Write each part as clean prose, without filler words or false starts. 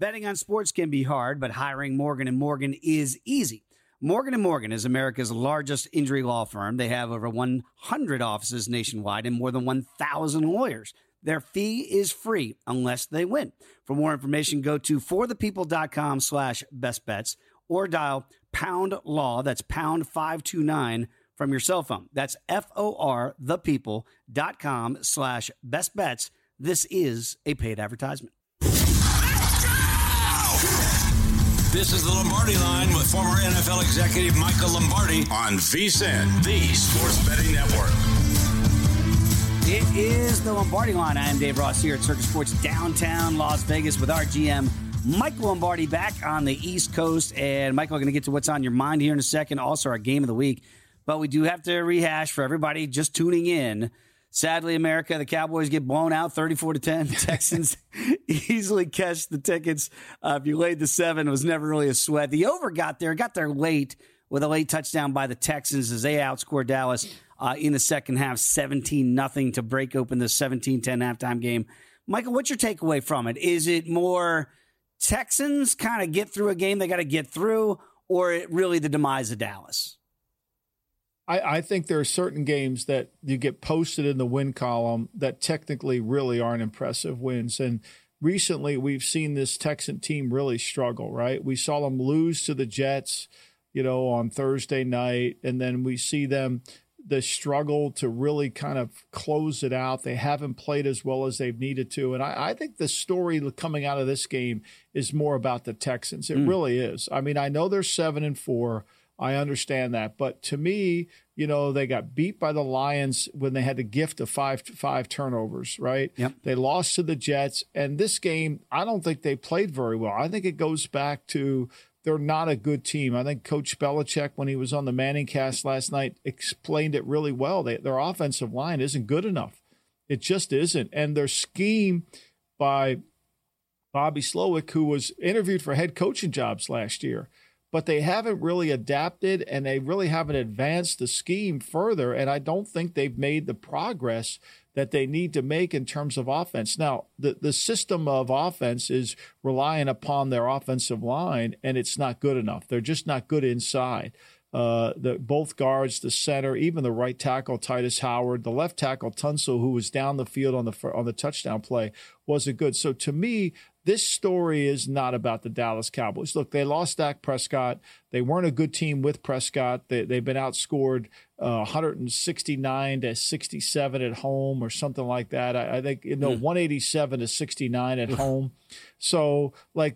Betting on sports can be hard, but hiring Morgan & Morgan is easy. Morgan & Morgan is America's largest injury law firm. They have over 100 offices nationwide and more than 1,000 lawyers. Their fee is free unless they win. For more information, go to forthepeople.com/bestbets or dial pound law. That's pound 529 from your cell phone. That's forthepeople.com/bestbets. This is a paid advertisement. This is the Lombardi Line with former NFL executive Michael Lombardi on VSiN, the Sports Betting Network. It is the Lombardi Line. I am Dave Ross here at Circus Sports downtown Las Vegas with our GM, Michael Lombardi, back on the East Coast. And, Michael, we're going to get to what's on your mind here in a second, also our game of the week. But we do have to rehash for everybody just tuning in. Sadly, America, the Cowboys get blown out 34-10. Texans easily cashed the tickets. If you laid the 7, it was never really a sweat. The over got there late with a late touchdown by the Texans as they outscored Dallas in the second half, 17-0 to break open the 17-10 halftime game. Michael, what's your takeaway from it? Is it more Texans kind of get through a game they got to get through, or really the demise of Dallas? I think there are certain games that you get posted in the win column that technically really aren't impressive wins. And recently we've seen this Texan team really struggle, right? We saw them lose to the Jets, on Thursday night. And then we see them, the struggle to really kind of close it out. They haven't played as well as they've needed to. And I think the story coming out of this game is more about the Texans. It really is. I mean, I know they're 7-4. I understand that. But to me, they got beat by the Lions when they had the gift of five turnovers, right? Yep. They lost to the Jets. And this game, I don't think they played very well. I think it goes back to they're not a good team. I think Coach Belichick, when he was on the Manning cast last night, explained it really well. Their offensive line isn't good enough. It just isn't. And their scheme by Bobby Slowick, who was interviewed for head coaching jobs last year, but they haven't really adapted and they really haven't advanced the scheme further. And I don't think they've made the progress that they need to make in terms of offense. Now, the system of offense is relying upon their offensive line, and it's not good enough. They're just not good inside. Both guards, the center, even the right tackle, Titus Howard, the left tackle, Tunsil, who was down the field on the touchdown play, wasn't good. So to me, this story is not about the Dallas Cowboys. Look, they lost Dak Prescott. They weren't a good team with Prescott. They've been outscored 169-67 at home or something like that. I think 187-69 at home. So,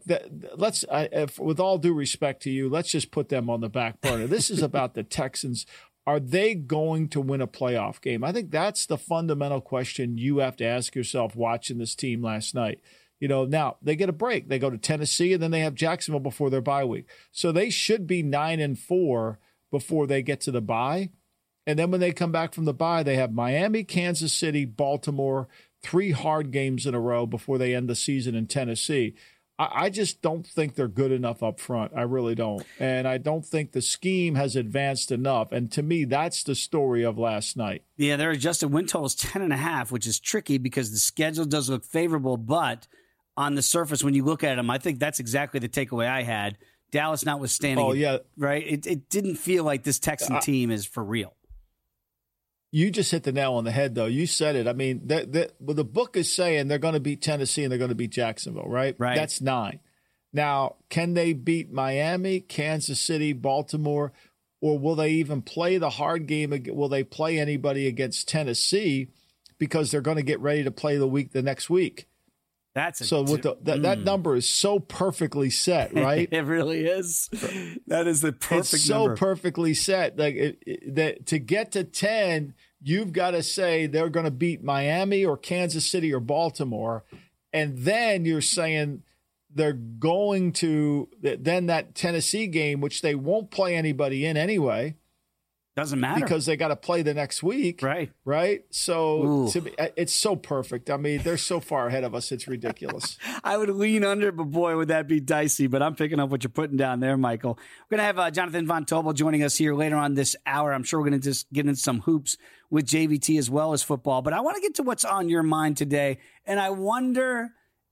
with all due respect to you, let's just put them on the back burner. This is about the Texans. Are they going to win a playoff game? I think that's the fundamental question you have to ask yourself watching this team last night. Now they get a break. They go to Tennessee and then they have Jacksonville before their bye week. So they should be 9-4 before they get to the bye. And then when they come back from the bye, they have Miami, Kansas City, Baltimore, 3 hard games in a row before they end the season in Tennessee. I just don't think they're good enough up front. I really don't. And I don't think the scheme has advanced enough. And to me, that's the story of last night. Yeah, their adjusted win total is 10.5, which is tricky because the schedule does look favorable, but on the surface, when you look at them, I think that's exactly the takeaway I had. Dallas notwithstanding, right? It didn't feel like this Texan team is for real. You just hit the nail on the head, though. You said it. I mean, the book is saying they're going to beat Tennessee and they're going to beat Jacksonville, right? Right. That's 9. Now, can they beat Miami, Kansas City, Baltimore, or will they even play the hard game? Will they play anybody against Tennessee because they're going to get ready to play the next week? That number is so perfectly set, right? It really is. That is the perfect It's so number. perfectly set. That to get to 10, you've got to say they're going to beat Miami or Kansas City or Baltimore, and then you're saying they're going to then that Tennessee game, which they won't play anybody in anyway. Doesn't matter. Because they got to play the next week. Right? So to me, it's so perfect. I mean, they're so far ahead of us. It's ridiculous. I would lean under, but boy, would that be dicey. But I'm picking up what you're putting down there, Michael. We're going to have Jonathan Von Tobel joining us here later on this hour. I'm sure we're going to just get into some hoops with JVT as well as football. But I want to get to what's on your mind today. And I wonder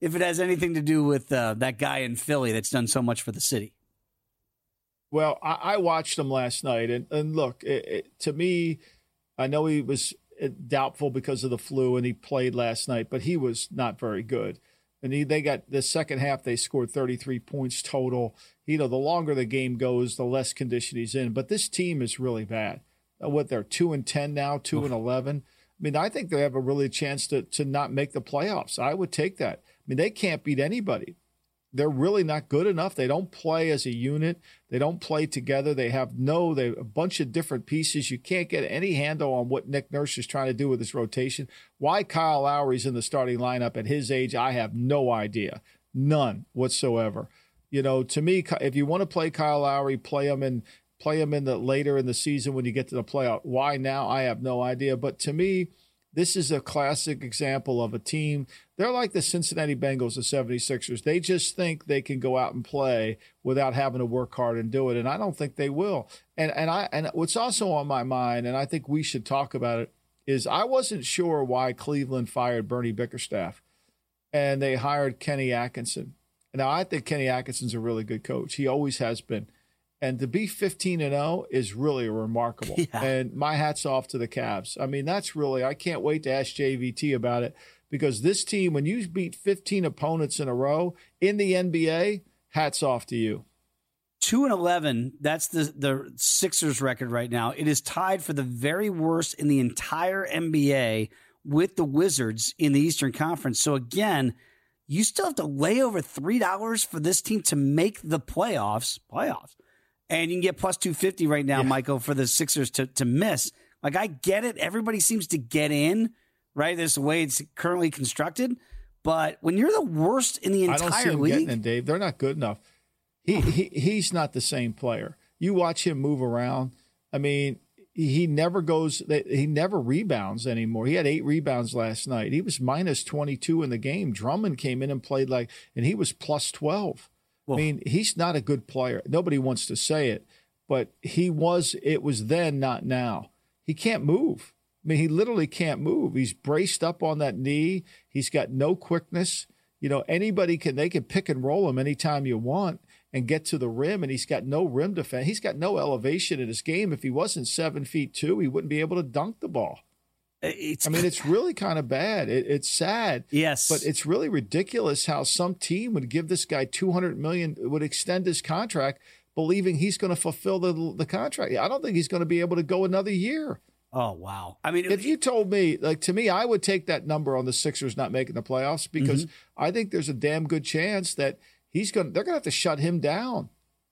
if it has anything to do with that guy in Philly that's done so much for the city. Well, I watched him last night, and look, to me, I know he was doubtful because of the flu, and he played last night, but he was not very good. And they got the second half, they scored 33 points total. The longer the game goes, the less condition he's in. But this team is really bad. What, they're 2-10 now, 2-11. I mean, I think they have a really chance to not make the playoffs. I would take that. I mean, they can't beat anybody. They're really not good enough. They don't play as a unit. They don't play together. They have a bunch of different pieces. You can't get any handle on what Nick Nurse is trying to do with his rotation. Why Kyle Lowry's in the starting lineup at his age, I have no idea. None whatsoever. To me, if you want to play Kyle Lowry, play him in the later in the season when you get to the playoff. Why now? I have no idea. But to me, this is a classic example of a team. They're like the Cincinnati Bengals, the 76ers. They just think they can go out and play without having to work hard and do it, and I don't think they will. And what's also on my mind, and I think we should talk about it, is I wasn't sure why Cleveland fired Bernie Bickerstaff and they hired Kenny Atkinson. Now, I think Kenny Atkinson's a really good coach. He always has been. And to be 15-0 is really remarkable. Yeah. And my hat's off to the Cavs. I mean, I can't wait to ask JVT about it, because this team, when you beat 15 opponents in a row in the NBA, hats off to you. 2-11, that's the Sixers record right now. It is tied for the very worst in the entire NBA with the Wizards in the Eastern Conference. So again, you still have to lay over $3 for this team to make the playoffs. And you can get plus 250 right now, Michael, for the Sixers to miss. Like, I get it. Everybody seems to get in, right? This is the way it's currently constructed. But when you're the worst in the entire league. I don't see him getting in, Dave. They're not good enough. He's not the same player. You watch him move around. I mean, he never rebounds anymore. He had 8 rebounds last night. He was minus 22 in the game. Drummond came in and played and he was plus 12. Well, I mean, he's not a good player. Nobody wants to say it, but it was then, not now. He can't move. I mean, he literally can't move. He's braced up on that knee. He's got no quickness. They can pick and roll him anytime you want and get to the rim, and he's got no rim defense. He's got no elevation in his game. If he wasn't 7'2", he wouldn't be able to dunk the ball. It's really kind of bad. It's sad. Yes. But it's really ridiculous how some team would give this guy $200 million, would extend his contract, believing he's going to fulfill the contract. I don't think he's going to be able to go another year. Oh, wow. I mean, if you told me, to me, I would take that number on the Sixers not making the playoffs, because I think there's a damn good chance that they're going to have to shut him down.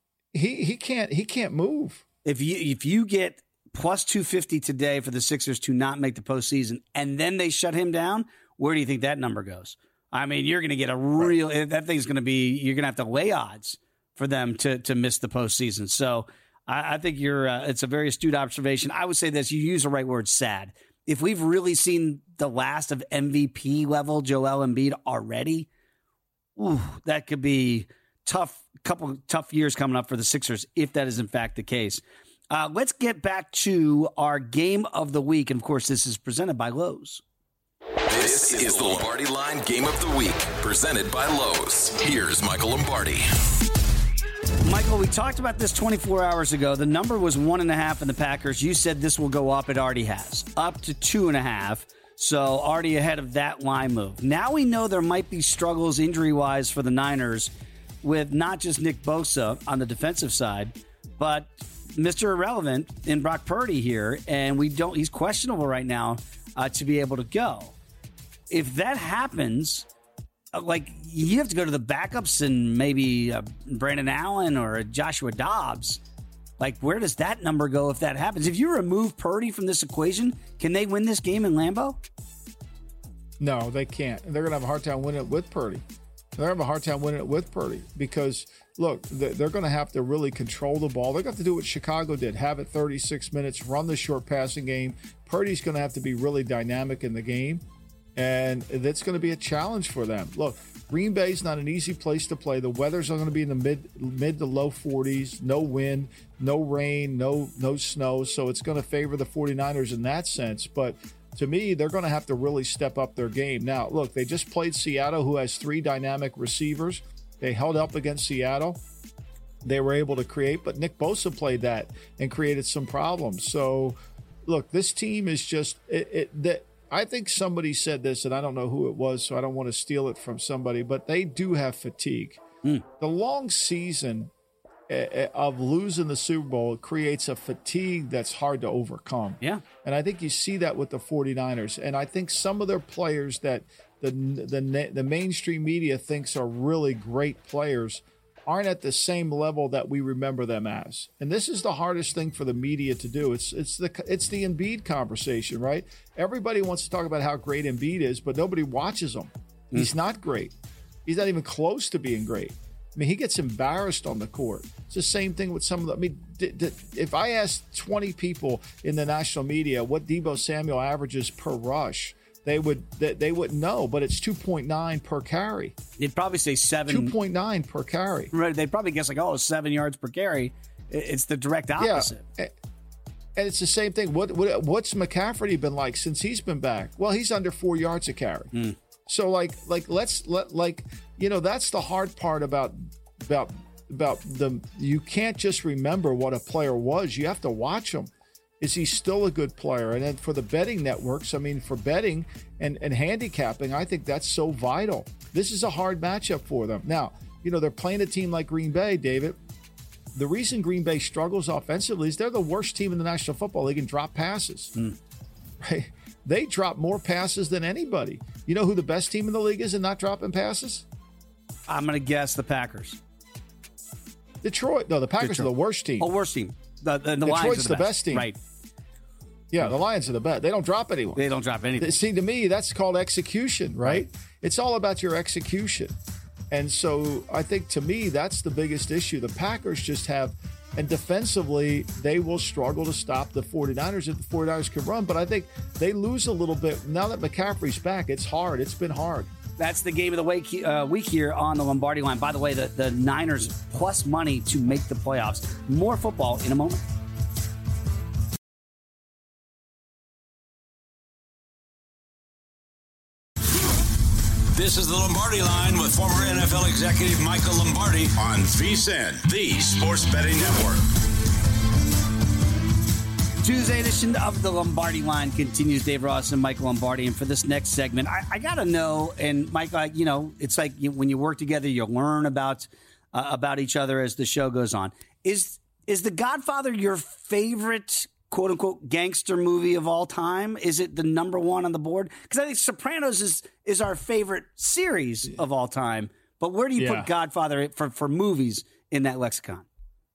He can't move. If you get plus 250 today for the Sixers to not make the postseason, and then they shut him down, where do you think that number goes? I mean, you're going to get that thing's going to be, you're going to have to lay odds for them to miss the postseason. So I think it's a very astute observation. I would say this, you use the right word, sad. If we've really seen the last of MVP level Joel Embiid already, that could be couple tough years coming up for the Sixers, if that is in fact the case. Let's get back to our game of the week. And, of course, this is presented by Lowe's. This is the Lombardi Line Game of the Week, presented by Lowe's. Here's Michael Lombardi. Michael, we talked about this 24 hours ago. The number was 1.5 in the Packers. You said this will go up. It already has. Up to 2.5. So already ahead of that line move. Now we know there might be struggles injury-wise for the Niners with not just Nick Bosa on the defensive side, but Mr. Irrelevant in Brock Purdy here, and he's questionable right now to be able to go. If that happens, you have to go to the backups and maybe Brandon Allen or Joshua Dobbs. Where does that number go if that happens? If you remove Purdy from this equation, can they win this game in Lambeau? No, they can't. They're going to have a hard time winning it with Purdy. They're going to have a hard time winning it with Purdy because, look, they're going to have to really control the ball. They're going to have to do what Chicago did, have it 36 minutes, run the short passing game. Purdy's going to have to be really dynamic in the game, and that's going to be a challenge for them. Look, Green Bay's not an easy place to play. The weather's going to be in the mid to low 40s, no wind, no rain, no snow, so it's going to favor the 49ers in that sense. But to me, they're going to have to really step up their game. Now, look, they just played Seattle, who has 3 dynamic receivers. They held up against Seattle. They were able to create, but Nick Bosa played that and created some problems. So, look, this team is just I think somebody said this, and I don't know who it was, so I don't want to steal it from somebody, but they do have fatigue. The long season of losing the Super Bowl creates a fatigue that's hard to overcome. Yeah. And I think you see that with the 49ers. And I think some of their players that the mainstream media thinks are really great players aren't at the same level that we remember them as. And this is the hardest thing for the media to do. It's the Embiid conversation, right? Everybody wants to talk about how great Embiid is, but nobody watches him. He's not great. He's not even close to being great. I mean, he gets embarrassed on the court. It's the same thing with some of the. I mean, if I asked 20 people in the national media what Deebo Samuel averages per rush, they wouldn't know, but it's 2.9 per carry. They'd probably say 7. 2.9 per carry. Right. They'd probably guess 7 yards per carry. It's the direct opposite. Yeah. And it's the same thing. What's McCaffrey been like since he's been back? Well, he's under 4 yards a carry. So that's the hard part about the. You can't just remember what a player was. You have to watch him. Is he still a good player? And then for the betting networks, I mean, for betting and handicapping, I think that's so vital. This is a hard matchup for them. Now, they're playing a team like Green Bay, David. The reason Green Bay struggles offensively is they're the worst team in the National Football League and drop passes. Right? They drop more passes than anybody. You know who the best team in the league is in not dropping passes? I'm going to guess the Packers. Detroit. No, the Packers are the worst team. Oh, worst team. The Detroit's Lions are the best team. Right. Yeah, the Lions are the best. They don't drop anyone. They don't drop anything. See, to me, that's called execution, right? It's all about your execution. And so I think, to me, that's the biggest issue. The Packers just have, and defensively, they will struggle to stop the 49ers if the 49ers can run. But I think they lose a little bit. Now that McCaffrey's back, it's hard. It's been hard. That's the game of the week here on the Lombardi Line. By the way, the Niners plus money to make the playoffs. More football in a moment. This is the Lombardi Line with former NFL executive Michael Lombardi on VSiN, the Sports Betting Network. Tuesday edition of the Lombardi Line continues. Dave Ross and Michael Lombardi. And for this next segment, I got to know, and Michael, it's like when you work together, you learn about each other as the show goes on. Is The Godfather your favorite quote unquote gangster movie of all time? Is it the number one on the board? Because I think Sopranos is our favorite series of all time. But where do you put Godfather for movies in that lexicon?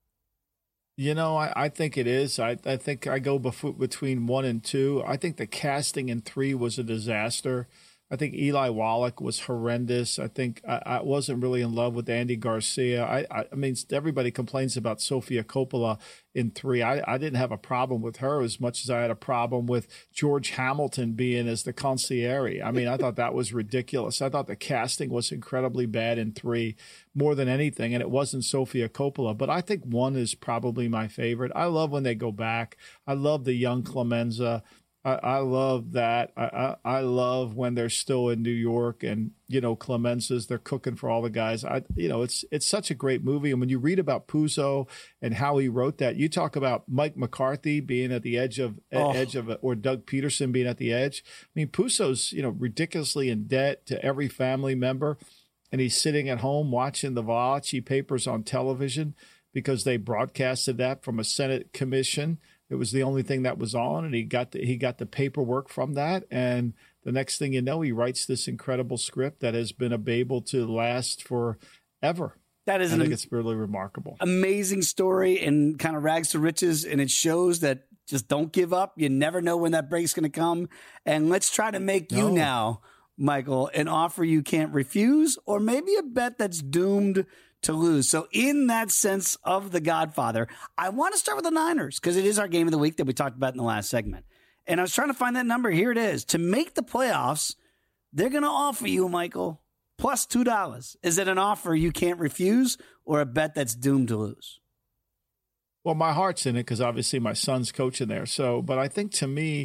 I think it is. I think I go between 1 and 2. I think the casting in 3 was a disaster. I think Eli Wallach was horrendous. I think I wasn't really in love with Andy Garcia. I mean, everybody complains about Sofia Coppola in 3. I didn't have a problem with her as much as I had a problem with George Hamilton being as the concierge. I mean, I thought that was ridiculous. I thought the casting was incredibly bad in 3 more than anything, and it wasn't Sofia Coppola. But I think 1 is probably my favorite. I love when they go back. I love the young Clemenza. I love that. I love when they're still in New York and, Clemenza's, they're cooking for all the guys. It's such a great movie. And when you read about Puzo and how he wrote that, you talk about Mike McCarthy being at the edge of or Doug Peterson being at the edge. I mean, Puzo's, ridiculously in debt to every family member. And he's sitting at home watching the Valachi Papers on television because they broadcasted that from a Senate commission. It was the only thing that was on, and he got the paperwork from that. And the next thing you know, he writes this incredible script that has been able to last forever. I think it's really remarkable. Amazing story and kind of rags to riches, and it shows that just don't give up. You never know when that break's going to come. And let's try to make you now, Michael, an offer you can't refuse, or maybe a bet that's doomed to lose. So in that sense of The Godfather, I want to start with the Niners because it is our game of the week that we talked about in the last segment. And I was trying to find that number. Here it is. To make the playoffs, they're going to offer you, Michael, plus $2. Is it an offer you can't refuse or a bet that's doomed to lose? Well, my heart's in it because obviously my son's coaching there. But I think to me,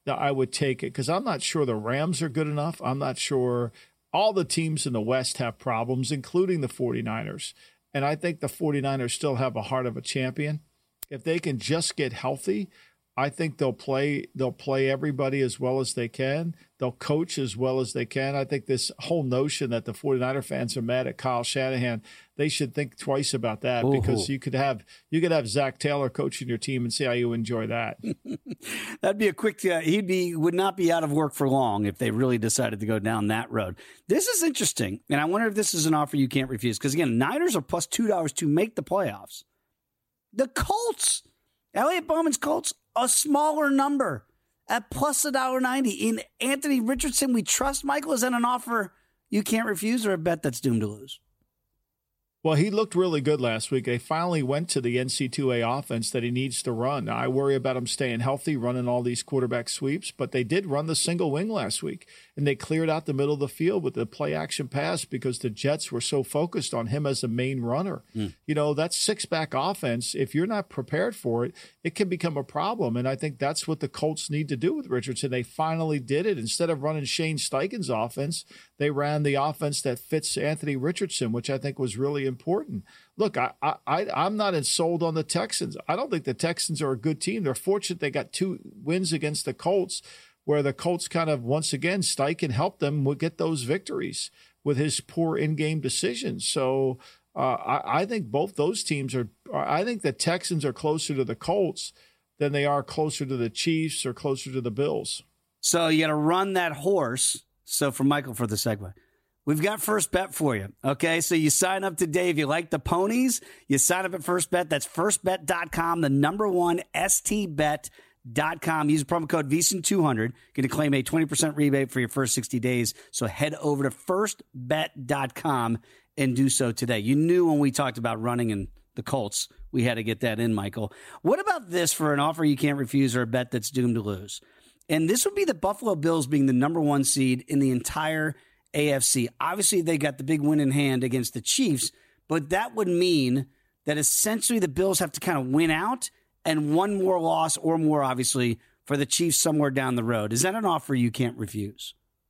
that I would take it because I'm not sure the Rams are good enough. I'm not sure all the teams in the West have problems, including the 49ers. And I think the 49ers still have a heart of a champion. If they can just get healthy, I think they'll play everybody as well as they can. They'll coach as well as they can. I think this whole notion that the 49er fans are mad at Kyle Shanahan, they should think twice about that because you could have Zach Taylor coaching your team and see how you enjoy that. That'd be a quick would not be out of work for long if they really decided to go down that road. This is interesting, and I wonder if this is an offer you can't refuse because again, Niners are plus $2 to make the playoffs. The Colts, Elliott Bowman's Colts, a smaller number at plus $1.90. In Anthony Richardson, we trust. Michael, is that an offer you can't refuse or a bet that's doomed to lose? Well, he looked really good last week. They finally went to the NC2A offense that he needs to run. Now, I worry about him staying healthy, running all these quarterback sweeps, but they did run the single wing last week, and they cleared out the middle of the field with the play-action pass because the Jets were so focused on him as a main runner. You know, that six-back offense, if you're not prepared for it, it can become a problem, and I think that's what the Colts need to do with Richardson. They finally did it. Instead of running Shane Steichen's offense, they ran the offense that fits Anthony Richardson, which I think was really important. Look, I'm not sold on the Texans. I don't think the Texans are a good team. They're fortunate they got 2 wins against the Colts, where the Colts kind of, once again, Steichen helped them get those victories with his poor in-game decisions. So I think both those teams are – I think the Texans are closer to the Colts than they are closer to the Chiefs or closer to the Bills. So you got to run that horse. So for Michael, for the segue, we've got First Bet for you. Okay, so you sign up today. If you like the ponies, you sign up at First Bet. That's firstbet.com, the number one stbet.com. Use the promo code VSiN200. You're going to claim a 20% rebate for your first 60 days. So head over to firstbet.com and do so today. You knew when we talked about running and the Colts, we had to get that in, Michael. What about this for an offer you can't refuse or a bet that's doomed to lose? And this would be the Buffalo Bills being the number one seed in the entire AFC. Obviously, they got the big win in hand against the Chiefs, but that would mean that essentially the Bills have to kind of win out and one more loss or more, obviously, for the Chiefs somewhere down the road. Is that an offer you can't refuse?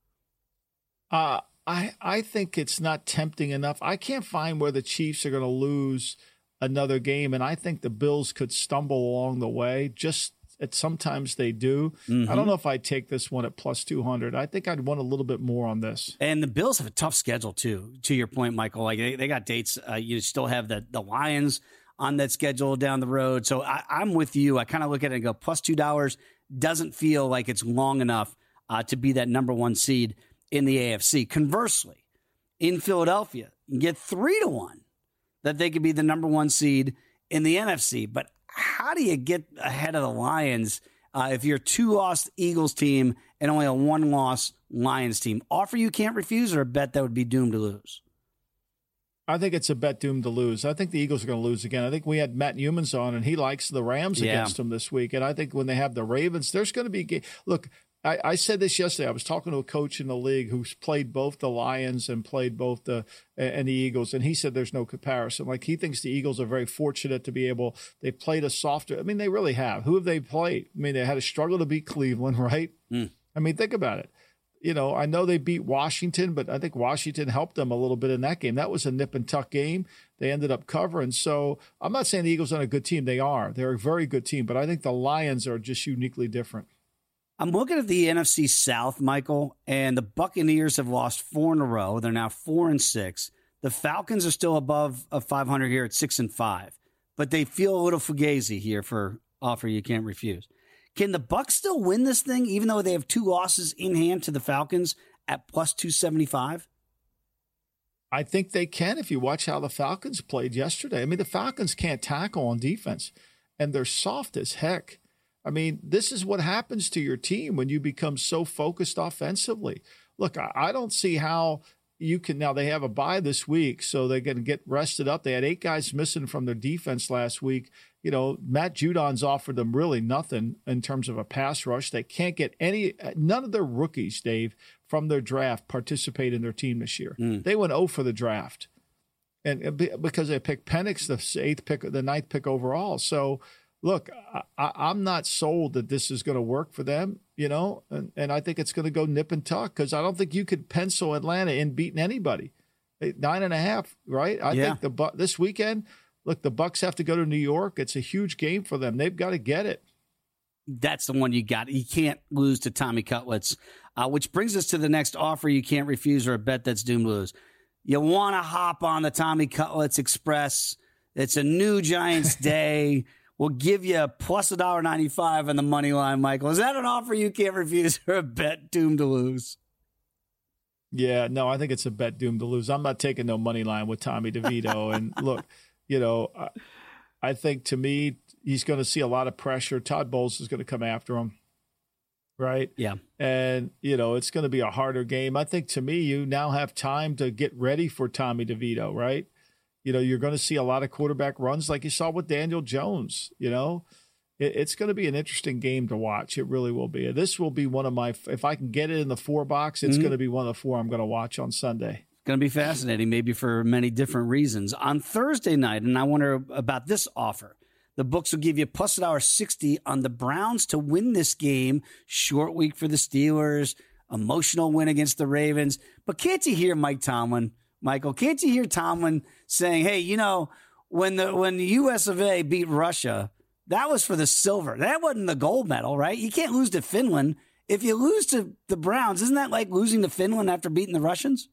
I think it's not tempting enough. I can't find where the Chiefs are going to lose another game, and I think the Bills could stumble along the way. Sometimes they do. I don't know if I'd take this one at plus 200. I think I'd want a little bit more on this. And the Bills have a tough schedule, too, to your point, Michael. Like they got dates. You still have the Lions on that schedule down the road. So I'm with you. I kind of look at it and go, plus $2 doesn't feel like it's long enough to be that number one seed in the AFC. Conversely, in Philadelphia, you get 3-1 that they could be the number one seed in the NFC. But how do you get ahead of the Lions if you're a 2-loss Eagles team and only a 1-loss Lions team? Offer you can't refuse or a bet that would be doomed to lose? I think it's a bet doomed to lose. I think the Eagles are going to lose again. I think we had Matt Newman's on, and he likes the Rams against them this week. And I think when they have the Ravens, there's going to be – look, I said this yesterday. I was talking to a coach in the league who's played both the Lions and played both the Eagles, and he said there's no comparison. Like, he thinks the Eagles are very fortunate to be able – they played a softer – I mean, they really have. Who have they played? I mean, they had a struggle to beat Cleveland, right? I mean, think about it. You know, I know they beat Washington, but I think Washington helped them a little bit in that game. That was a nip and tuck game. They ended up covering. So I'm not saying the Eagles aren't a good team. They are. They're a very good team. But I think the Lions are just uniquely different. I'm looking at the NFC South, Michael, and the Buccaneers have lost 4 in a row. They're now 4-6. The Falcons are still above 500 here at 6-5, but they feel a little fugazi here for offer you can't refuse. Can the Bucs still win this thing, even though they have 2 losses in hand to the Falcons at plus 275? I think they can if you watch how the Falcons played yesterday. I mean, the Falcons can't tackle on defense, and they're soft as heck. I mean, this is what happens to your team when you become so focused offensively. Look, I don't see how you can – now they have a bye this week, so they're going to get rested up. They had 8 guys missing from their defense last week. You know, Matt Judon's offered them really nothing in terms of a pass rush. They can't get none of their rookies, Dave, from their draft participate in their team this year. They went 0 for the draft, and because they picked Penix, the 9th pick overall. So, look, I'm not sold that this is going to work for them. and I think it's going to go nip and tuck because I don't think you could pencil Atlanta in beating anybody. 9.5, right? I think this weekend, look, the Bucs have to go to New York. It's a huge game for them. They've got to get it. That's the one you got. You can't lose to Tommy Cutlets, which brings us to the next offer you can't refuse or a bet that's doomed to lose. You want to hop on the Tommy Cutlets Express. It's a new Giants day. We'll give you a plus $1.95 on the money line, Michael. Is that an offer you can't refuse or a bet doomed to lose? Yeah, no, I think it's a bet doomed to lose. I'm not taking no money line with Tommy DeVito. And look, I think to me, he's going to see a lot of pressure. Todd Bowles is going to come after him, right? Yeah. And, it's going to be a harder game. I think to me, you now have time to get ready for Tommy DeVito, right? You're going to see a lot of quarterback runs like you saw with Daniel Jones. It's going to be an interesting game to watch. It really will be. This will be one of my, if I can get it in the 4 box, it's going to be one of the 4 I'm going to watch on Sunday. Going to be fascinating, maybe for many different reasons. On Thursday night, and I wonder about this offer, the books will give you plus $1.60 on the Browns to win this game. Short week for the Steelers, emotional win against the Ravens. But can't you hear Mike Tomlin, Michael? Can't you hear Tomlin saying, hey, when the US of A beat Russia, that was for the silver. That wasn't the gold medal, right? You can't lose to Finland. If you lose to the Browns, isn't that like losing to Finland after beating the Russians?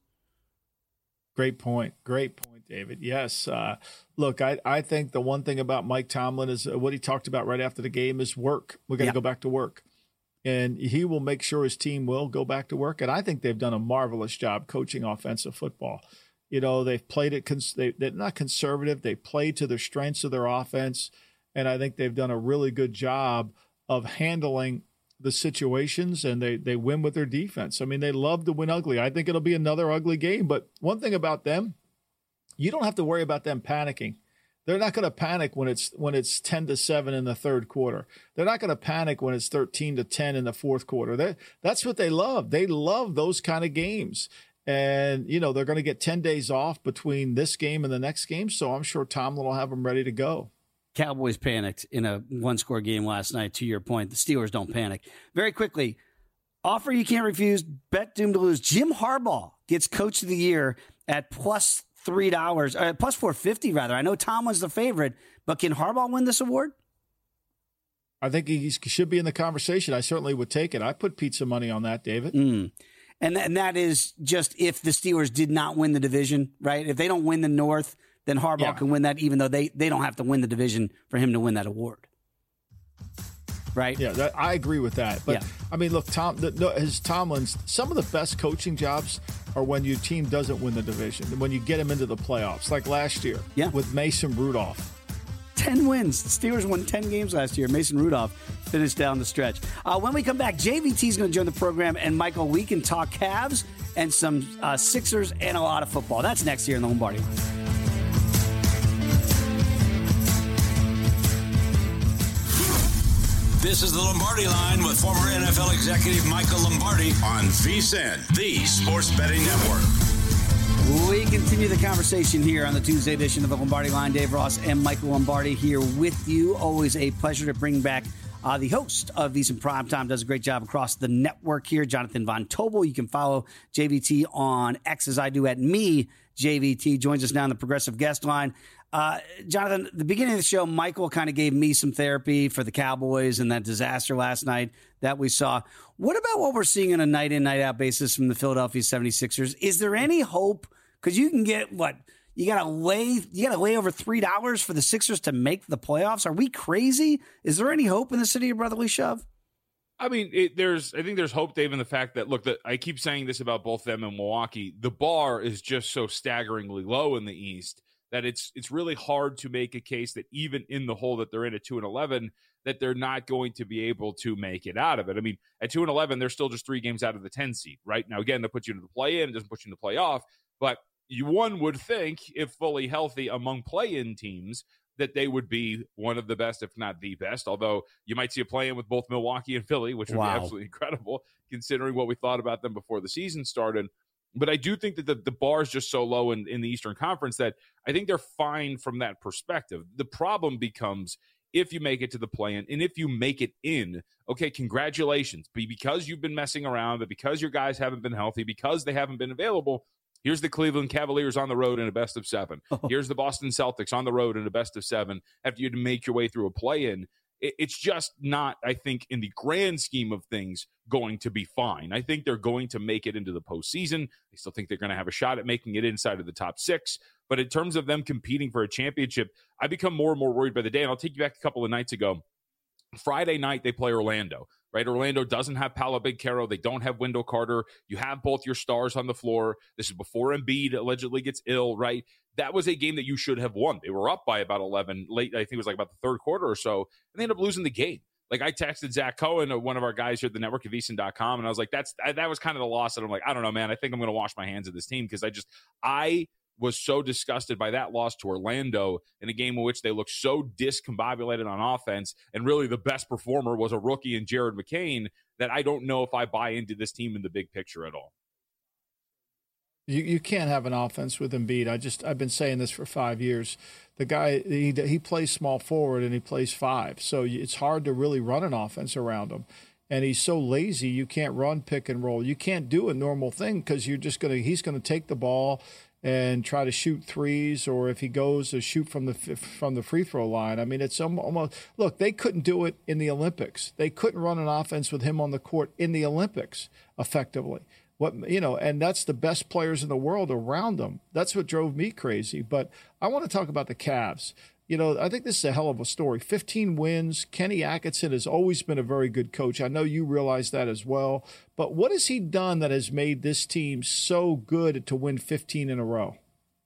Great point, David. Yes. Look, I think the one thing about Mike Tomlin is what he talked about right after the game is work. We're going to go back to work. And he will make sure his team will go back to work. And I think they've done a marvelous job coaching offensive football. They've played it. They're not conservative. They play to the strengths of their offense. And I think they've done a really good job of handling the situations, and they win with their defense. I mean, they love to win ugly. I think it'll be another ugly game. But one thing about them, you don't have to worry about them panicking. They're not going to panic when it's 10-7 in the third quarter. They're not going to panic when it's 13-10 in the fourth quarter. That's what they love. They love those kind of games. And, they're going to get 10 days off between this game and the next game. So I'm sure Tomlin will have them ready to go. Cowboys panicked in a one-score game last night, to your point. The Steelers don't panic. Very quickly, offer you can't refuse, bet doomed to lose. Jim Harbaugh gets Coach of the Year at plus $3, plus $4.50 rather. I know Tomlin's the favorite, but can Harbaugh win this award? I think he should be in the conversation. I certainly would take it. I put pizza money on that, David. And that is just if the Steelers did not win the division, right? If they don't win the North, then Harbaugh can win that, even though they don't have to win the division for him to win that award. Right? Yeah, I agree with that. But, I mean, look, Tomlin's, some of the best coaching jobs are when your team doesn't win the division, when you get them into the playoffs, like last year with Mason Rudolph. 10 wins. The Steelers won 10 games last year. Mason Rudolph finished down the stretch. When we come back, JVT is going to join the program. And, Michael, we can talk Cavs and some Sixers and a lot of football. That's next year in the Lombardi Line. This is the Lombardi Line with former NFL executive Michael Lombardi on VSiN, the Sports Betting Network. We continue the conversation here on the Tuesday edition of the Lombardi Line. Dave Ross and Michael Lombardi here with you. Always a pleasure to bring back the host of VSiN Primetime. Does a great job across the network here, Jonathan Von Tobel. You can follow JVT on X as I do at me. JVT joins us now on the Progressive Guest Line. Jonathan, the beginning of the show, Michael kind of gave me some therapy for the Cowboys and that disaster last night that we saw. What about what we're seeing on a night-in, night-out basis from the Philadelphia 76ers? Is there any hope? Because you can get, you got to lay over $3 for the Sixers to make the playoffs? Are we crazy? Is there any hope in the city of brotherly shove? I mean, I think there's hope, Dave, in the fact that, look, I keep saying this about both them and Milwaukee. The bar is just so staggeringly low in the East that it's really hard to make a case that even in the hole that they're in at 2-11, that they're not going to be able to make it out of it. I mean, at 2-11, they're still just 3 games out of the 10 seed, right? Now, again, that puts you into the play-in, it doesn't put you into the playoff, but one would think, if fully healthy among play-in teams, that they would be one of the best, if not the best, although you might see a play-in with both Milwaukee and Philly, which would be absolutely incredible, considering what we thought about them before the season started. But I do think that the bar is just so low in the Eastern Conference that I think they're fine from that perspective. The problem becomes if you make it to the play-in, and if you make it in, okay, congratulations. But because you've been messing around, but because your guys haven't been healthy, because they haven't been available, here's the Cleveland Cavaliers on the road in a best of 7. Here's the Boston Celtics on the road in a best of 7 after you had to make your way through a play-in. It's just not, I think, in the grand scheme of things, going to be fine. I think they're going to make it into the postseason. I still think they're going to have a shot at making it inside of the top 6. But in terms of them competing for a championship, I become more and more worried by the day. And I'll take you back a couple of nights ago. Friday night, they play Orlando, right? Orlando doesn't have Paolo Banchero. They don't have Wendell Carter. You have both your stars on the floor. This is before Embiid allegedly gets ill, right? That was a game that you should have won. They were up by about 11 late. I think it was like about the third quarter or so, and they ended up losing the game. Like, I texted Zach Cohen, one of our guys here at the network at VSiN.com, and I was like, that was kind of the loss. And I'm like, I don't know, man. I think I'm going to wash my hands of this team because I was so disgusted by that loss to Orlando in a game in which they looked so discombobulated on offense, and really the best performer was a rookie in Jared McCain, that I don't know if I buy into this team in the big picture at all. You can't have an offense with Embiid. I've been saying this for 5 years. The guy, he plays small forward and he plays 5, so it's hard to really run an offense around him. And he's so lazy, you can't run pick and roll. You can't do a normal thing because he's going to take the ball and try to shoot threes, or if he goes to shoot from the free throw line. I mean, it's almost, look, they couldn't do it in the Olympics. They couldn't run an offense with him on the court in the Olympics effectively. And that's the best players in the world around them. That's what drove me crazy. But I want to talk about the Cavs. I think this is a hell of a story. 15 wins. Kenny Atkinson has always been a very good coach. I know you realize that as well. But what has he done that has made this team so good to win 15 in a row?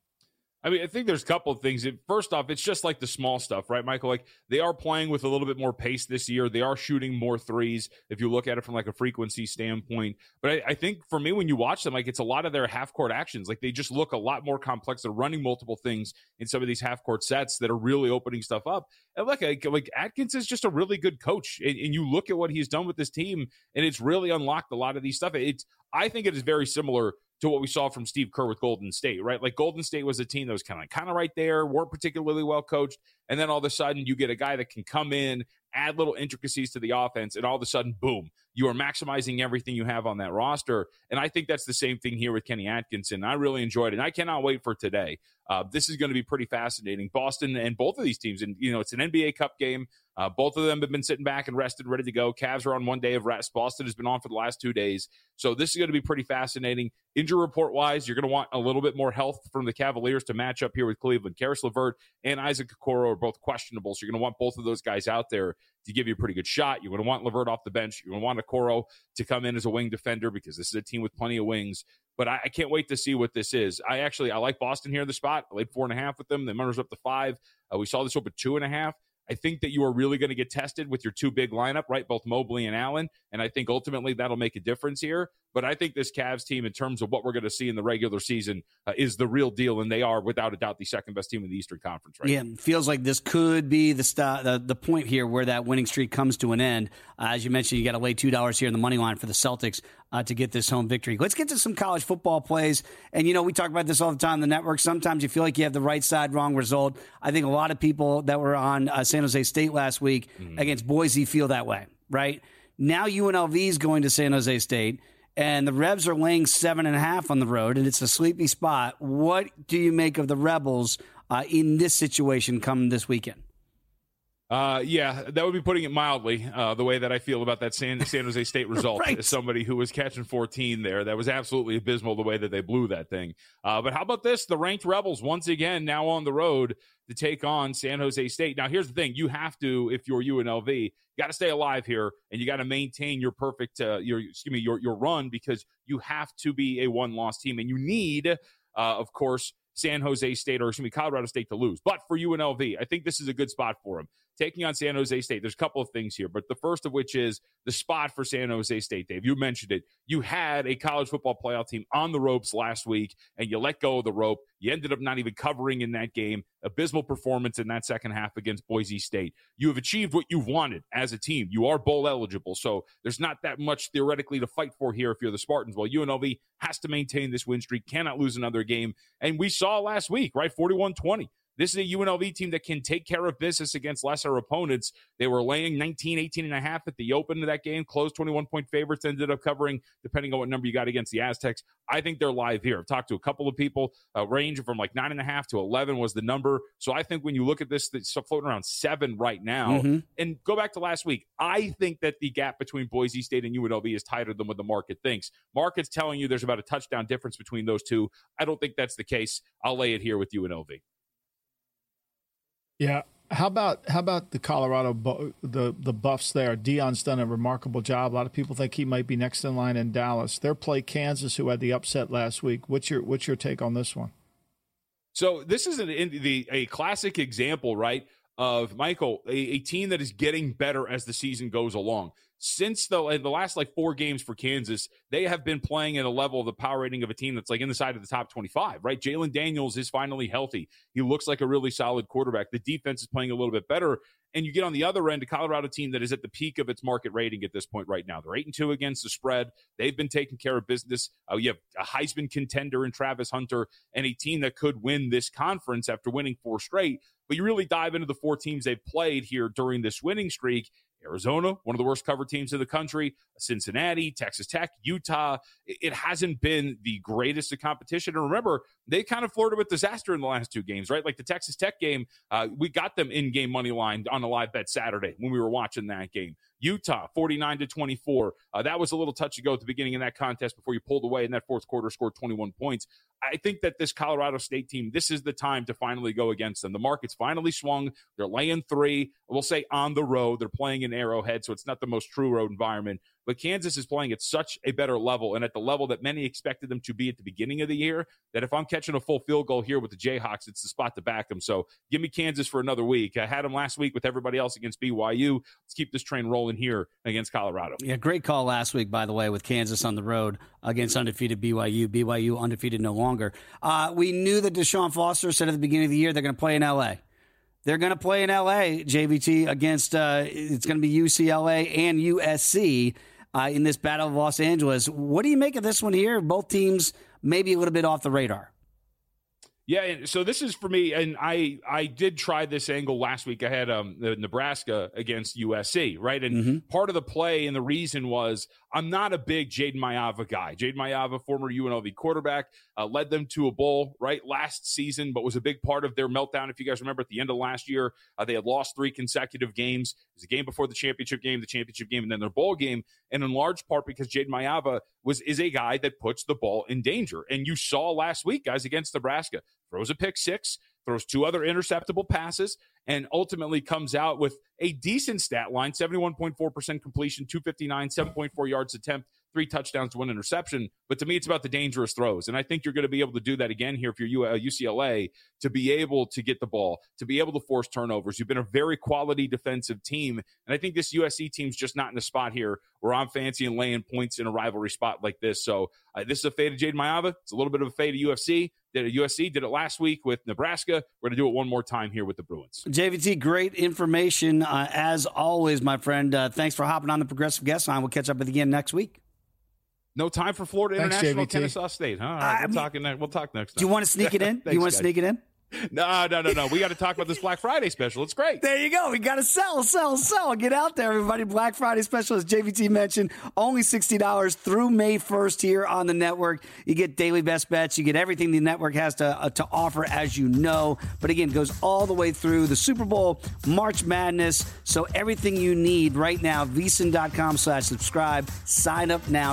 I mean, I think there's a couple of things. First off, it's just like the small stuff, right, Michael? Like, they are playing with a little bit more pace this year. They are shooting more threes if you look at it from like a frequency standpoint. But I think for me, when you watch them, like, it's a lot of their half-court actions. Like, they just look a lot more complex. They're running multiple things in some of these half-court sets that are really opening stuff up. And like Atkins is just a really good coach. And you look at what he's done with this team, and it's really unlocked a lot of these stuff. I think it is very similar to what we saw from Steve Kerr with Golden State, right? Like, Golden State was a team that was kind of right there, weren't particularly well coached, and then all of a sudden you get a guy that can come in, add little intricacies to the offense, and all of a sudden, boom, you are maximizing everything you have on that roster. And I think that's the same thing here with Kenny Atkinson. I really enjoyed it, and I cannot wait for today. This is going to be pretty fascinating. Boston and both of these teams, and it's an NBA Cup game. Both of them have been sitting back and rested, ready to go. Cavs are on 1 day of rest. Boston has been on for the last 2 days. So this is going to be pretty fascinating. Injury report-wise, you're going to want a little bit more health from the Cavaliers to match up here with Cleveland. Karis LeVert and Isaac Okoro are both questionable, so you're going to want both of those guys out there to give you a pretty good shot. You're going to want LeVert off the bench. You're going to want Okoro to come in as a wing defender because this is a team with plenty of wings. But I can't wait to see what this is. I like Boston here in the spot. I laid 4.5 with them. The numbers up to 5. We saw this open 2.5. I think that you are really going to get tested with your two big lineup, right? Both Mobley and Allen. And I think ultimately that'll make a difference here. But I think this Cavs team, in terms of what we're going to see in the regular season, is the real deal. And they are, without a doubt, the second best team in the Eastern Conference right now. Feels like this could be the point here where that winning streak comes to an end. As you mentioned, you got to lay $2 here in the money line for the Celtics to get this home victory. Let's get to some college football plays. And, we talk about this all the time on the network. Sometimes you feel like you have the right side, wrong result. I think a lot of people that were on San Jose State last week against Boise feel that way, right? Now UNLV is going to San Jose State, and the Rebs are laying 7.5 on the road, and it's a sleepy spot. What do you make of the Rebels in this situation come this weekend? Yeah, that would be putting it mildly, the way that I feel about that San Jose State result. Right. As somebody who was catching 14 there, that was absolutely abysmal the way that they blew that thing. But how about this? The ranked Rebels, once again, now on the road to take on San Jose State. Now, here's the thing. You have to, if you're UNLV, you got to stay alive here, and you got to maintain your perfect, your run, because you have to be a one-loss team, and you need, of course, San Jose State, Colorado State to lose. But for UNLV, I think this is a good spot for them. Taking on San Jose State, there's a couple of things here, but the first of which is the spot for San Jose State, Dave. You mentioned it. You had a college football playoff team on the ropes last week, and you let go of the rope. You ended up not even covering in that game. Abysmal performance in that second half against Boise State. You have achieved what you've wanted as a team. You are bowl eligible, so there's not that much theoretically to fight for here if you're the Spartans. Well, UNLV has to maintain this win streak, cannot lose another game. And we saw last week, right, 41-20. This is a UNLV team that can take care of business against lesser opponents. They were laying 18.5 at the open of that game, closed 21-point favorites, ended up covering, depending on what number you got against the Aztecs. I think they're live here. I've talked to a couple of people, range from like 9.5 to 11 was the number. So I think when you look at this, it's floating around 7 right now. And go back to last week. I think that the gap between Boise State and UNLV is tighter than what the market thinks. Market's telling you there's about a touchdown difference between those two. I don't think that's the case. I'll lay it here with UNLV. Yeah. How about the Colorado the Buffs there? Deion's done a remarkable job. A lot of people think he might be next in line in Dallas. They're play Kansas, who had the upset last week. What's your take on this one? So this is a classic example, right, of Michael, a team that is getting better as the season goes along. Since the last 4 games for Kansas, they have been playing at a level of the power rating of a team that's in the side of the top 25, right? Jalen Daniels is finally healthy. He looks like a really solid quarterback. The defense is playing a little bit better. And you get on the other end, a Colorado team that is at the peak of its market rating at this point right now. They're 8-2 against the spread. They've been taking care of business. You have a Heisman contender in Travis Hunter and a team that could win this conference after winning 4 straight. But you really dive into the 4 teams they've played here during this winning streak. Arizona, one of the worst cover teams in the country, Cincinnati, Texas Tech, Utah. It hasn't been the greatest of competition. And remember, they kind of flirted with disaster in the last 2 games, right? Like the Texas Tech game, we got them in-game money line on a live bet Saturday when we were watching that game. Utah, 49-24. That was a little touch and go at the beginning of that contest before you pulled away in that fourth quarter, scored 21 points. I think that this Colorado State team, this is the time to finally go against them. The market's finally swung. They're laying 3. We'll say on the road. They're playing in Arrowhead, so it's not the most true road environment. But Kansas is playing at such a better level and at the level that many expected them to be at the beginning of the year, that if I'm catching a full field goal here with the Jayhawks, it's the spot to back them. So give me Kansas for another week. I had them last week with everybody else against BYU. Let's keep this train rolling here against Colorado. Yeah, great call last week, by the way, with Kansas on the road against undefeated BYU. BYU undefeated no longer. We knew that Deshaun Foster said at the beginning of the year they're going to play in L.A. They're going to play in L.A., JVT, against it's going to be UCLA and USC in this Battle of Los Angeles. What do you make of this one here? Both teams maybe a little bit off the radar. Yeah, so this is for me, and I did try this angle last week. I had the Nebraska against USC, right? And part of the play and the reason was I'm not a big Jaden Maiava guy. Jaden Maiava, former UNLV quarterback, led them to a bowl, right, last season, but was a big part of their meltdown. If you guys remember, at the end of last year, they had lost 3 consecutive games. It was a game before the championship game, and then their bowl game. And in large part because Jaden Maiava is a guy that puts the ball in danger. And you saw last week, guys, against Nebraska, throws a pick 6, throws 2 other interceptable passes, and ultimately comes out with a decent stat line, 71.4% completion, 259, 7.4 yards attempt, 3 touchdowns to 1 interception. But to me, it's about the dangerous throws. And I think you're going to be able to do that again here if you're UCLA, to be able to get the ball, to be able to force turnovers. You've been a very quality defensive team. And I think this USC team's just not in a spot here where I'm fancying laying points in a rivalry spot like this. So this is a fade of Jaden Maiava. It's a little bit of a fade of USC. USC did it last week with Nebraska. We're going to do it one more time here with the Bruins. JVT, great information as always, my friend. Thanks for hopping on the Progressive Guest Line. We'll catch up with you again next week. No time for Florida International, JVT. Kennesaw State. Huh? All right, we'll talk next time. Do you want to sneak it in? Thanks, guys. Sneak it in? No. We got to talk about this Black Friday special. It's great. There you go. We got to sell. Get out there, everybody. Black Friday special, as JVT mentioned, only $60 through May 1st here on the network. You get daily best bets. You get everything the network has to offer, as you know. But again, it goes all the way through the Super Bowl, March Madness. So everything you need right now, VSiN.com/subscribe. Sign up now,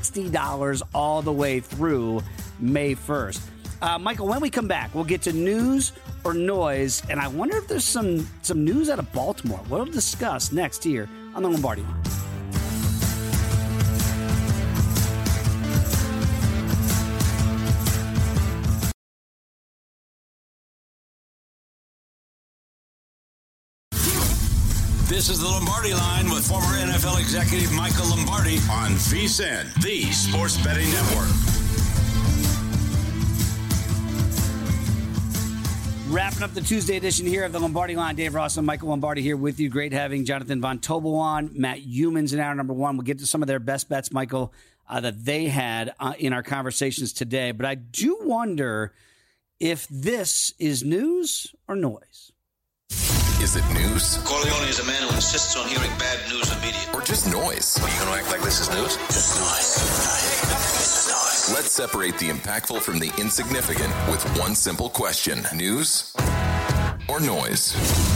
$60 all the way through May 1st. Michael, when we come back, we'll get to news or noise, and I wonder if there's some news out of Baltimore. We'll discuss next here on the Lombardi Line. This is the Lombardi Line with former NFL executive Michael Lombardi on VSiN, the Sports Betting Network. Wrapping up the Tuesday edition here of the Lombardi Line. Dave Ross and Michael Lombardi here with you. Great having Jonathan Von Tobel on, Matt Youmans in hour number 1. We'll get to some of their best bets, Michael, that they had in our conversations today. But I do wonder if this is news or noise. Is it news? Corleone is a man who insists on hearing bad news immediately. Or just noise? Are you going to act like this is news? Just noise. Let's separate the impactful from the insignificant with one simple question. News or noise?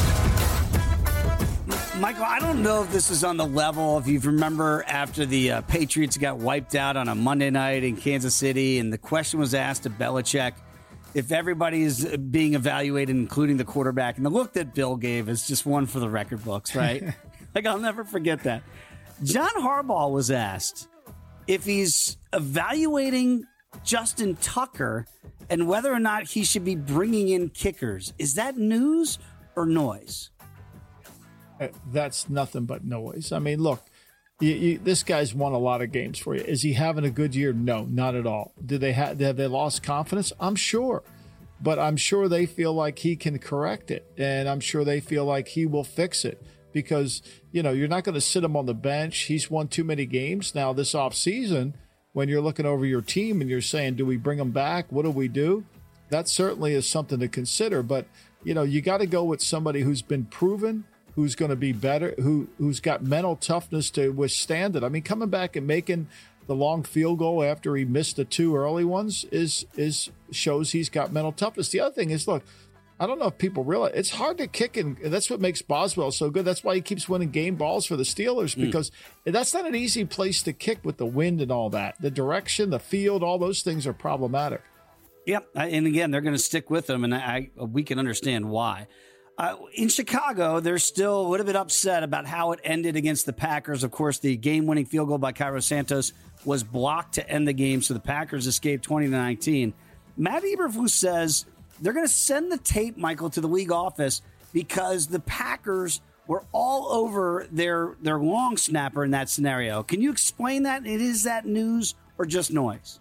Michael, I don't know if this is on the level, if you remember after the Patriots got wiped out on a Monday night in Kansas City, and the question was asked to Belichick if everybody is being evaluated, including the quarterback. And the look that Bill gave is just one for the record books, right? Like, I'll never forget that. John Harbaugh was asked if he's evaluating Justin Tucker and whether or not he should be bringing in kickers. Is that news or noise? That's nothing but noise. I mean, look, this guy's won a lot of games for you. Is he having a good year? No, not at all. Have they lost confidence? I'm sure. But I'm sure they feel like he can correct it. And I'm sure they feel like he will fix it. Because, you're not going to sit him on the bench. He's won too many games now this offseason. When you're looking over your team and you're saying, do we bring him back? What do we do? That certainly is something to consider. But, you got to go with somebody who's been proven, who's going to be better, who's got mental toughness to withstand it. I mean, coming back and making the long field goal after he missed the two early ones shows he's got mental toughness. The other thing is, look, I don't know if people realize it's hard to kick, and that's what makes Boswell so good. That's why he keeps winning game balls for the Steelers, because that's not an easy place to kick with the wind and all that. The direction, the field, all those things are problematic. Yep, and again, they're going to stick with him, and we can understand why. In Chicago, they're still a little bit upset about how it ended against the Packers. Of course, the game-winning field goal by Cairo Santos was blocked to end the game, so the Packers escaped 20-19. Matt Eberflus says they're going to send the tape, Michael, to the league office because the Packers were all over their long snapper in that scenario. Can you explain that? Is that news or just noise?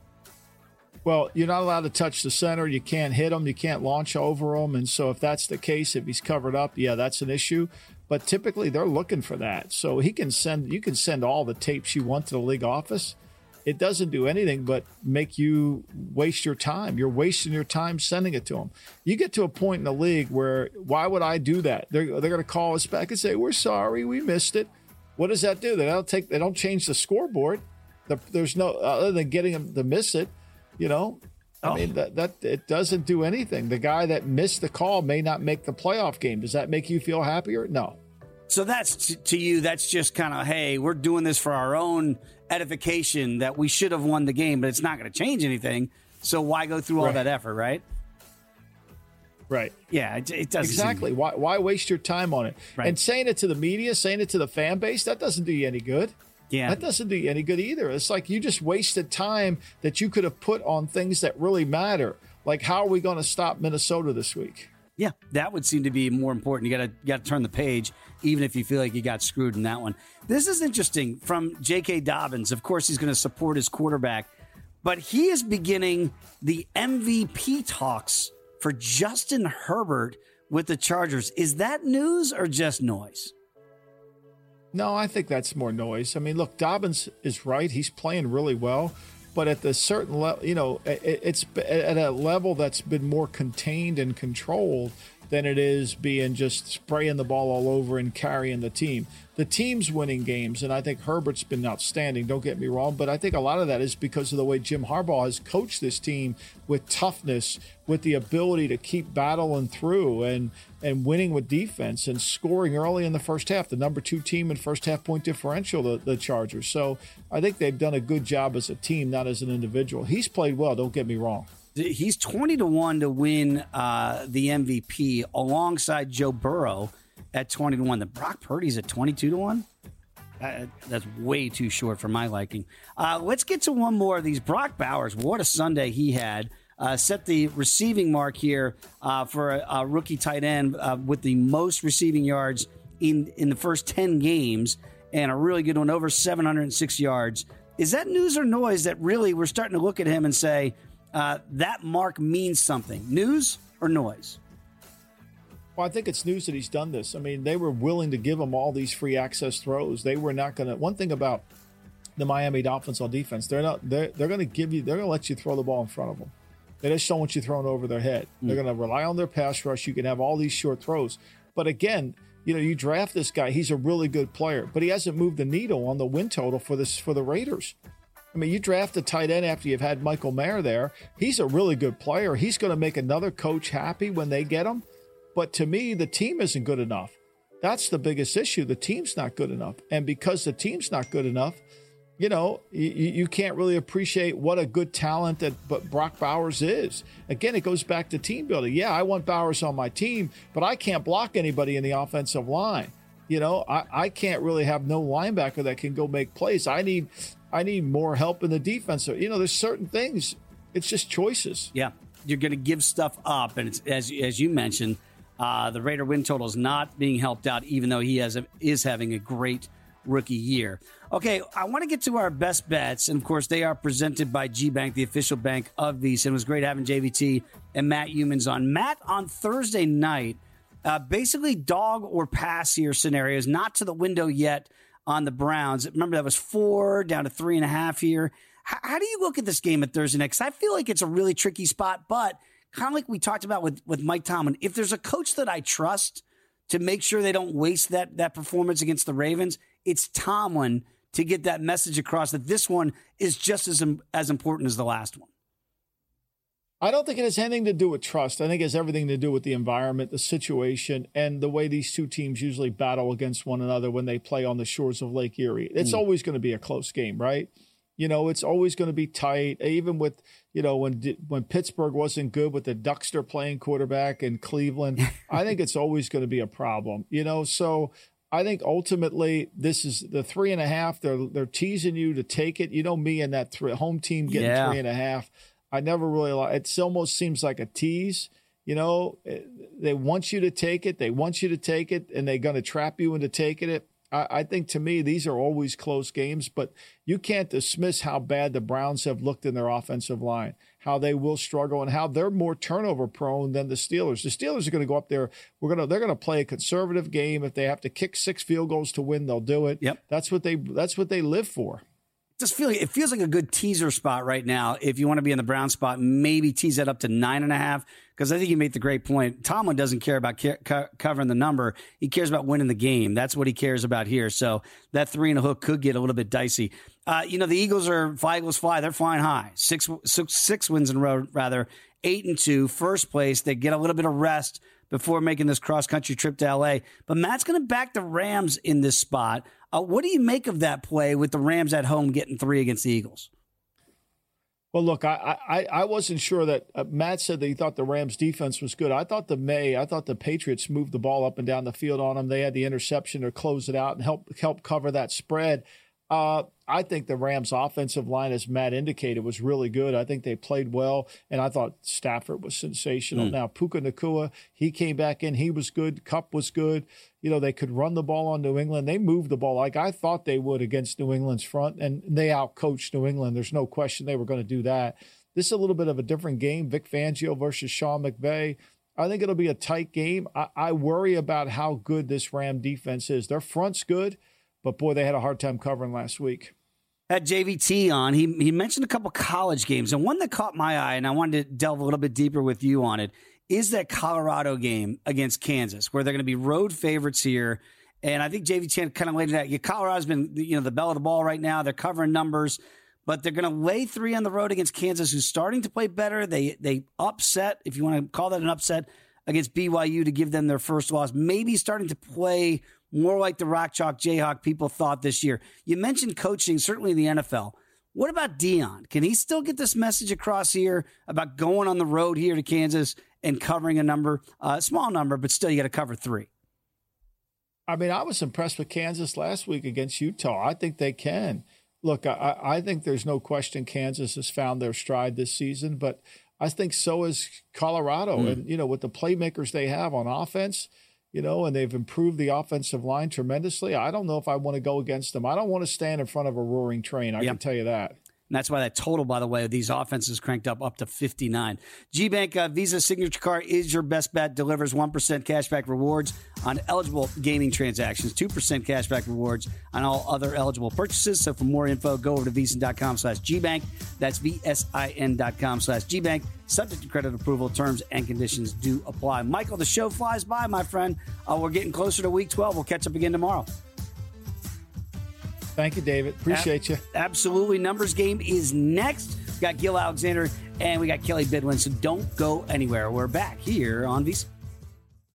Well, you're not allowed to touch the center. You can't hit him. You can't launch over him. And so if that's the case, if he's covered up, yeah, that's an issue. But typically they're looking for that. So you can send all the tapes you want to the league office. It doesn't do anything but make you waste your time. You're wasting your time sending it to them. You get to a point in the league where, why would I do that? They're going to call us back and say, we're sorry, we missed it. What does that do? They don't change the scoreboard. There's no, other than getting them to miss it. I mean, that it doesn't do anything. The guy that missed the call may not make the playoff game. Does that make you feel happier? No. So that's to you, that's just kind of, hey, we're doing this for our own edification that we should have won the game, but it's not going to change anything. So why go through all that effort, right? Right. Yeah, it doesn't. Exactly. Why waste your time on it? Right. And saying it to the media, saying it to the fan base, that doesn't do you any good. Yeah. That doesn't do you any good either. It's like you just wasted time that you could have put on things that really matter. Like, how are we going to stop Minnesota this week? Yeah, that would seem to be more important. You got to turn the page, even if you feel like you got screwed in that one. This is interesting from J.K. Dobbins. Of course, he's going to support his quarterback, but he is beginning the MVP talks for Justin Herbert with the Chargers. Is that news or just noise? No, I think that's more noise. I mean, look, Dobbins is right. He's playing really well. But at the certain level, it's at a level that's been more contained and controlled than it is being just spraying the ball all over and carrying the team. The team's winning games, and I think Herbert's been outstanding, don't get me wrong, but I think a lot of that is because of the way Jim Harbaugh has coached this team with toughness, with the ability to keep battling through and winning with defense and scoring early in the first half. The number 2 team in first half point differential, the Chargers. So I think they've done a good job as a team, not as an individual. He's played well, don't get me wrong. He's 20-1 to win the MVP alongside Joe Burrow at 20-1. The Brock Purdy's at 22-1. That's way too short for my liking. Let's get to one more of these. Brock Bowers, what a Sunday he had. Set the receiving mark here for a rookie tight end with the most receiving yards in the first 10 games, and a really good one, over 706 yards. Is that news or noise that really we're starting to look at him and say, that mark means something? News or noise? Well, I think it's news that he's done this. I mean, they were willing to give him all these free access throws. They were not going to. One thing about the Miami Dolphins on defense, they're going to let you throw the ball in front of them. They just don't want you thrown over their head. They're going to rely on their pass rush. You can have all these short throws. But again, you draft this guy. He's a really good player, but he hasn't moved the needle on the win total for the Raiders. I mean, you draft a tight end after you've had Michael Mayer there. He's a really good player. He's going to make another coach happy when they get him. But to me, the team isn't good enough. That's the biggest issue. The team's not good enough. And because the team's not good enough, you can't really appreciate what a good talent that Brock Bowers is. Again, it goes back to team building. Yeah, I want Bowers on my team, but I can't block anybody in the offensive line. I can't really have no linebacker that can go make plays. I need more help in the defense. So, there's certain things. It's just choices. Yeah, you're going to give stuff up, and it's, as you mentioned, the Raider win total is not being helped out, even though he is having a great rookie year. Okay, I want to get to our best bets, and of course, they are presented by GBank, the official bank of VSiN. It was great having JVT and Matt Humans on. Matt, on Thursday night, basically dog or pass here scenarios, not to the window yet on the Browns. Remember, that was 4 down to 3.5 here. How do you look at this game at Thursday night? Because I feel like it's a really tricky spot, but kind of like we talked about with Mike Tomlin, if there's a coach that I trust to make sure they don't waste that performance against the Ravens, it's Tomlin to get that message across that this one is just as important as the last one. I don't think it has anything to do with trust. I think it has everything to do with the environment, the situation, and the way these two teams usually battle against one another when they play on the shores of Lake Erie. It's always going to be a close game, right? It's always going to be tight. Even with, when Pittsburgh wasn't good with the Duckster playing quarterback in Cleveland, I think it's always going to be a problem, So I think ultimately this is the 3.5. They're teasing you to take it. Me and that home team getting 3.5. I never really it almost seems like a tease. They want you to take it. They want you to take it, and they're going to trap you into taking it. I think, to me, these are always close games, but you can't dismiss how bad the Browns have looked in their offensive line, how they will struggle, and how they're more turnover prone than the Steelers. The Steelers are going to go up there. They're going to play a conservative game. If they have to kick 6 field goals to win, they'll do it. Yep. That's what they live for. It feels like a good teaser spot right now. If you want to be in the Brown spot, maybe tease that up to 9.5. Because I think you made the great point. Tomlin doesn't care about covering the number. He cares about winning the game. That's what he cares about here. So that 3.5 could get a little bit dicey. The Eagles are fly Eagles fly. They're flying high. Six wins in a row, rather. 8-2, first place. They get a little bit of rest before making this cross-country trip to L.A. But Matt's going to back the Rams in this spot. What do you make of that play with the Rams at home getting 3 against the Eagles? Well, look, I wasn't sure that Matt said that he thought the Rams defense was good. I thought the Patriots moved the ball up and down the field on them. They had the interception to close it out and help cover that spread. I think the Rams' offensive line, as Matt indicated, was really good. I think they played well, and I thought Stafford was sensational. Now, Puka Nacua, he came back in. He was good. Kupp was good. They could run the ball on New England. They moved the ball like I thought they would against New England's front, and they outcoached New England. There's no question they were going to do that. This is a little bit of a different game, Vic Fangio versus Sean McVay. I think it'll be a tight game. I worry about how good this Ram defense is. Their front's good, but, boy, they had a hard time covering last week. Had JVT on. He mentioned a couple college games, and one that caught my eye, and I wanted to delve a little bit deeper with you on it, is that Colorado game against Kansas, where they're going to be road favorites here. And I think JVT kind of laid it out. Colorado's been the bell of the ball right now. They're covering numbers, but they're going to lay 3 on the road against Kansas, who's starting to play better. They upset, if you want to call that an upset, against BYU to give them their first loss. Maybe starting to play more like the Rock Chalk Jayhawk people thought this year. You mentioned coaching, certainly in the NFL. What about Deion? Can he still get this message across here about going on the road here to Kansas and covering a number, small number, but still you got to cover 3? I mean, I was impressed with Kansas last week against Utah. I think they can. Look, I think there's no question Kansas has found their stride this season, but I think so is Colorado. And, with the playmakers they have on offense, and they've improved the offensive line tremendously. I don't know if I want to go against them. I don't want to stand in front of a roaring train. I can tell you that. And that's why that total, by the way, of these offenses cranked up to 59. GBank Visa Signature Card is your best bet. Delivers 1% cashback rewards on eligible gaming transactions, 2% cashback rewards on all other eligible purchases. So for more info, go over to vsin.com/GBank. That's VSIN.com/GBank. Subject to credit approval. Terms and conditions do apply. Michael, the show flies by, my friend. We're getting closer to week 12. We'll catch up again tomorrow. Thank you, David. Appreciate you. Absolutely. Numbers game is next. We got Gil Alexander and we got Kelly Bidwin. So don't go anywhere. We're back here on VSiN.